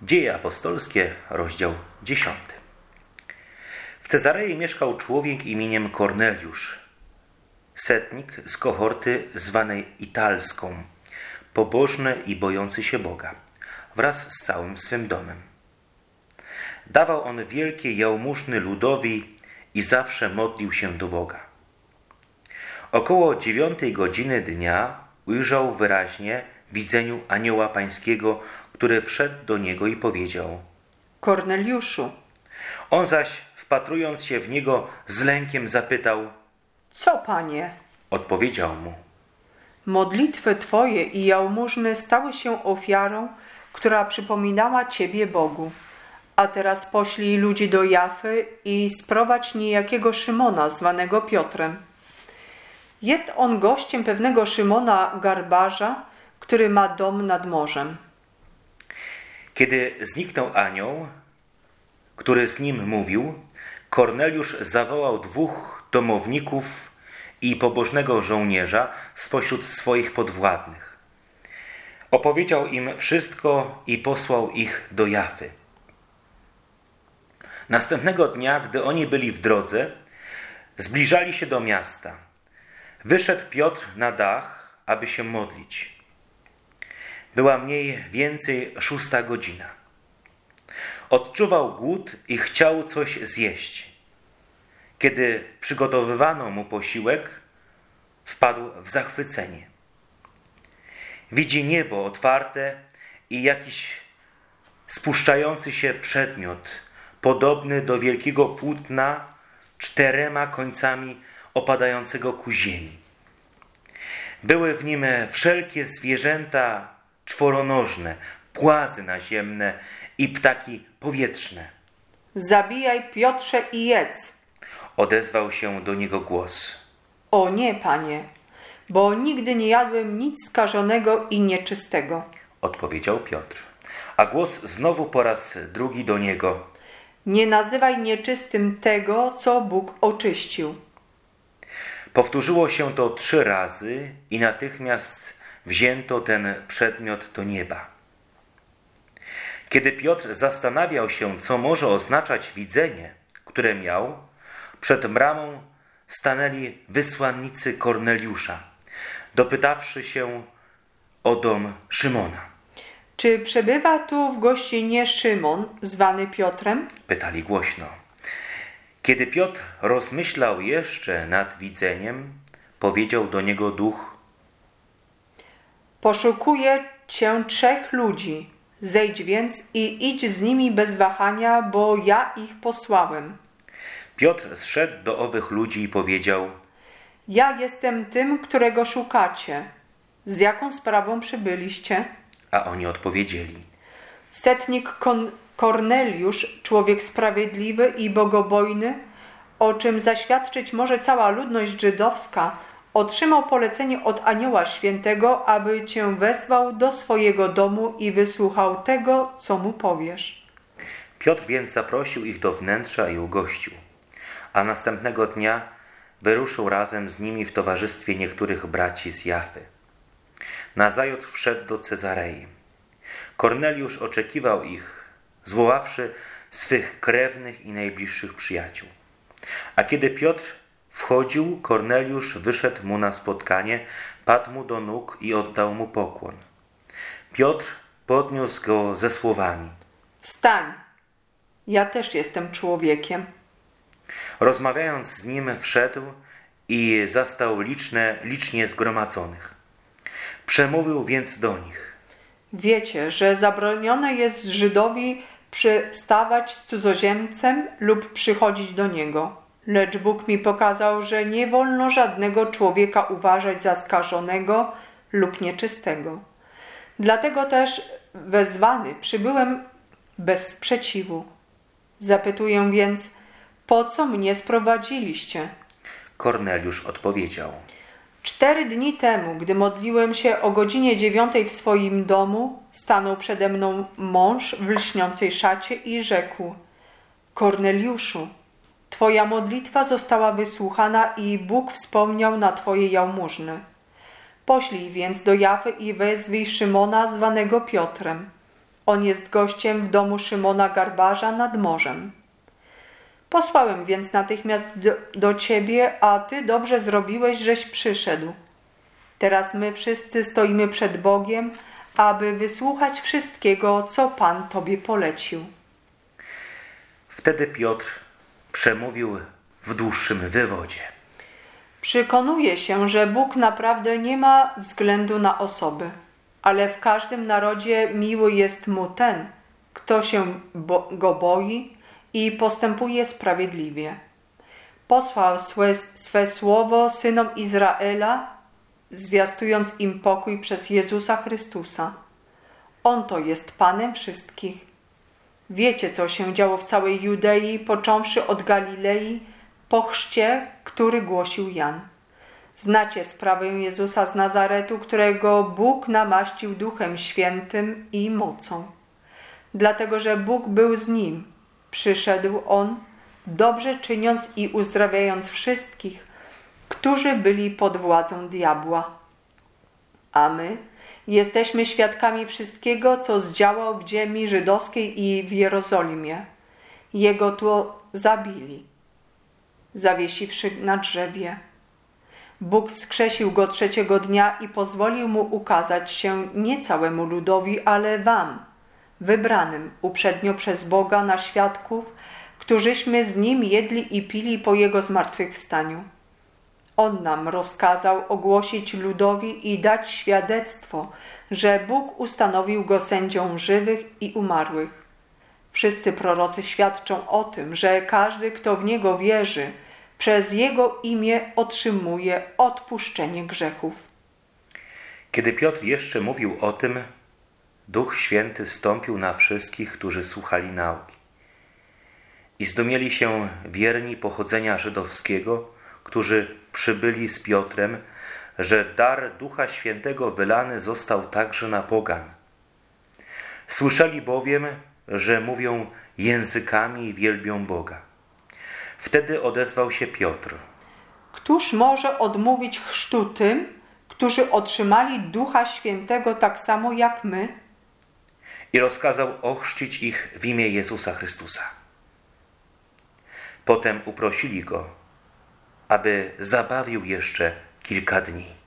Dzieje apostolskie, rozdział 10. W Cezarei mieszkał człowiek imieniem Korneliusz, setnik z kohorty zwanej Italską, pobożny i bojący się Boga, wraz z całym swym domem. Dawał on wielkie jałmużny ludowi i zawsze modlił się do Boga. Około 9 godziny dnia ujrzał wyraźnie w widzeniu anioła pańskiego, który wszedł do niego i powiedział: Korneliuszu. On zaś, wpatrując się w niego, z lękiem zapytał: Co, Panie? Odpowiedział mu: Modlitwy Twoje i jałmużny stały się ofiarą, która przypominała Ciebie Bogu. A teraz poślij ludzi do Jafy i sprowadź niejakiego Szymona, zwanego Piotrem. Jest on gościem pewnego Szymona garbarza, który ma dom nad morzem. Kiedy zniknął anioł, który z nim mówił, Korneliusz zawołał 2 domowników i pobożnego żołnierza spośród swoich podwładnych. Opowiedział im wszystko i posłał ich do Jafy. Następnego dnia, gdy oni byli w drodze, zbliżali się do miasta. Wyszedł Piotr na dach, aby się modlić. Była mniej więcej 6 godzina. Odczuwał głód i chciał coś zjeść. Kiedy przygotowywano mu posiłek, wpadł w zachwycenie. Widzi niebo otwarte i jakiś spuszczający się przedmiot, podobny do wielkiego płótna, 4 końcami opadającego ku ziemi. Były w nim wszelkie zwierzęta czworonożne, płazy naziemne i ptaki powietrzne. Zabijaj, Piotrze, i jedz. Odezwał się do niego głos. O nie, Panie, bo nigdy nie jadłem nic skażonego i nieczystego. Odpowiedział Piotr. A głos znowu po raz drugi do niego. Nie nazywaj nieczystym tego, co Bóg oczyścił. Powtórzyło się to 3 razy i natychmiast wzięto ten przedmiot do nieba. Kiedy Piotr zastanawiał się, co może oznaczać widzenie, które miał, przed bramą stanęli wysłannicy Korneliusza, dopytawszy się o dom Szymona. Czy przebywa tu w gościnie Szymon, zwany Piotrem? Pytali głośno. Kiedy Piotr rozmyślał jeszcze nad widzeniem, powiedział do niego duch: Poszukuję cię 3 ludzi. Zejdź więc i idź z nimi bez wahania, bo ja ich posłałem. Piotr zszedł do owych ludzi i powiedział: Ja jestem tym, którego szukacie. Z jaką sprawą przybyliście? A oni odpowiedzieli: Setnik Korneliusz, człowiek sprawiedliwy i bogobojny, o czym zaświadczyć może cała ludność żydowska, otrzymał polecenie od Anioła Świętego, aby cię wezwał do swojego domu i wysłuchał tego, co mu powiesz. Piotr więc zaprosił ich do wnętrza i ugościł, a następnego dnia wyruszył razem z nimi w towarzystwie niektórych braci z Jafy. Nazajutrz wszedł do Cezarei. Korneliusz oczekiwał ich, zwoławszy swych krewnych i najbliższych przyjaciół. A kiedy Piotr wchodził, Korneliusz wyszedł mu na spotkanie, padł mu do nóg i oddał mu pokłon. Piotr podniósł go ze słowami: Wstań, ja też jestem człowiekiem. Rozmawiając z nim, wszedł i zastał licznie zgromadzonych. Przemówił więc do nich: Wiecie, że zabronione jest Żydowi przystawać z cudzoziemcem lub przychodzić do niego. Lecz Bóg mi pokazał, że nie wolno żadnego człowieka uważać za skażonego lub nieczystego. Dlatego też wezwany przybyłem bez sprzeciwu. Zapytuję więc, po co mnie sprowadziliście? Korneliusz odpowiedział: 4 dni temu, gdy modliłem się o godzinie 9 w swoim domu, stanął przede mną mąż w lśniącej szacie i rzekł: Korneliuszu, Twoja modlitwa została wysłuchana i Bóg wspomniał na Twoje jałmużny. Poślij więc do Jafy i wezwij Szymona, zwanego Piotrem. On jest gościem w domu Szymona Garbarza nad morzem. Posłałem więc natychmiast do ciebie, a ty dobrze zrobiłeś, żeś przyszedł. Teraz my wszyscy stoimy przed Bogiem, aby wysłuchać wszystkiego, co Pan tobie polecił. Wtedy Piotr przemówił w dłuższym wywodzie. Przekonuję się, że Bóg naprawdę nie ma względu na osoby, ale w każdym narodzie miły jest mu ten, kto się go boi i postępuje sprawiedliwie. Posłał swe słowo synom Izraela, zwiastując im pokój przez Jezusa Chrystusa. On to jest Panem wszystkich. Wiecie, co się działo w całej Judei, począwszy od Galilei, po chrzcie, który głosił Jan. Znacie sprawę Jezusa z Nazaretu, którego Bóg namaścił Duchem Świętym i mocą. Dlatego, że Bóg był z nim, przyszedł On, dobrze czyniąc i uzdrawiając wszystkich, którzy byli pod władzą diabła. A my jesteśmy świadkami wszystkiego, co zdziałał w ziemi żydowskiej i w Jerozolimie. Jego tu zabili, zawiesiwszy na drzewie. Bóg wskrzesił go 3. dnia i pozwolił mu ukazać się nie całemu ludowi, ale wam, wybranym uprzednio przez Boga na świadków, którzyśmy z nim jedli i pili po jego zmartwychwstaniu. On nam rozkazał ogłosić ludowi i dać świadectwo, że Bóg ustanowił go sędzią żywych i umarłych. Wszyscy prorocy świadczą o tym, że każdy, kto w niego wierzy, przez jego imię otrzymuje odpuszczenie grzechów. Kiedy Piotr jeszcze mówił o tym, Duch Święty zstąpił na wszystkich, którzy słuchali nauki. I zdumieli się wierni pochodzenia żydowskiego, którzy przybyli z Piotrem, że dar Ducha Świętego wylany został także na pogan. Słyszeli bowiem, że mówią językami i wielbią Boga. Wtedy odezwał się Piotr. Któż może odmówić chrztu tym, którzy otrzymali Ducha Świętego tak samo jak my? I rozkazał ochrzcić ich w imię Jezusa Chrystusa. Potem uprosili go, aby zabawił jeszcze kilka dni.